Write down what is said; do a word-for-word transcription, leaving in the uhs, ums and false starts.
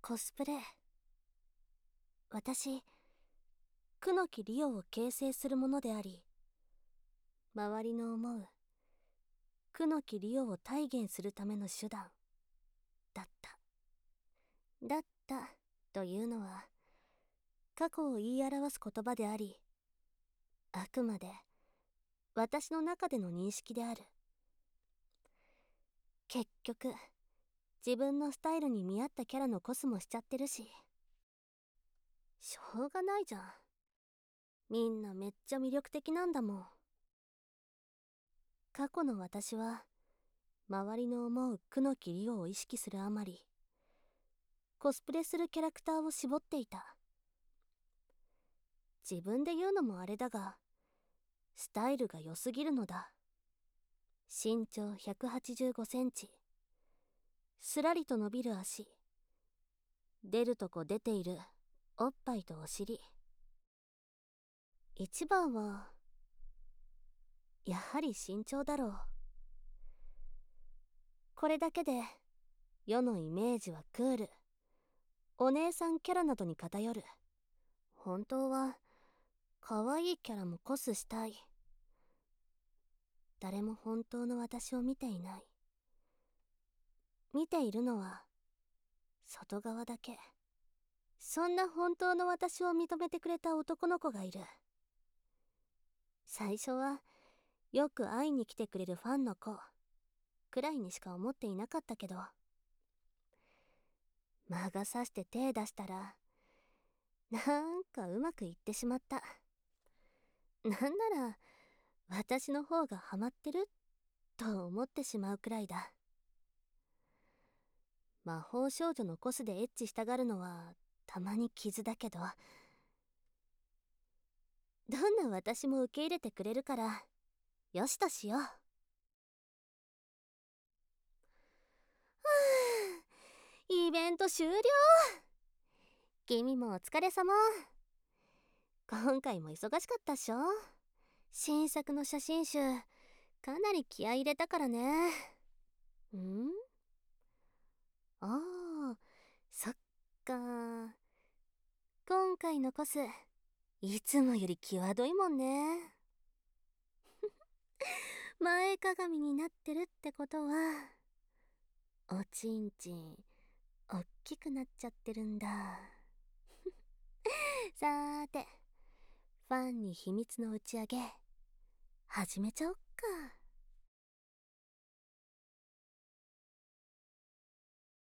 コスプレ。私、久木リオを形成するものであり、周りの思う久木リオを体現するための手段だった。だったというのは過去を言い表す言葉であり、あくまで私の中での認識である。結局自分のスタイルに見合ったキャラのコスもしちゃってるし、しょうがないじゃん。みんなめっちゃ魅力的なんだもん。過去の私は周りの思う久木リオを意識するあまり、コスプレするキャラクターを絞っていた。自分で言うのもあれだが、スタイルが良すぎるのだ。身長ひゃくはちじゅうごセンチ、すらりと伸びる足、出るとこ出ているおっぱいとお尻。一番はやはり身長だろう。これだけで世のイメージはクール、お姉さんキャラなどに偏る。本当は可愛いキャラもコスしたい。誰も本当の私を見ていない。見ているのは外側だけ。そんな本当の私を認めてくれた男の子がいる。最初はよく会いに来てくれるファンの子くらいにしか思っていなかったけど、魔が差して手出したらなんかうまくいってしまった。なんなら私の方がハマってると思ってしまうくらいだ。魔法少女のコスでエッチしたがるのはたまに傷だけど、どんな私も受け入れてくれるからよしとしよう。はあ、イベント終了。君もお疲れ様。今回も忙しかったっしょ。新作の写真集かなり気合い入れたからね。ん？ああ、そっか。今回のコスいつもより際どいもんね。前かがみになってるってことはおちんちんおっきくなっちゃってるんだ。さーて、ファンに秘密の打ち上げ始めちゃおっか。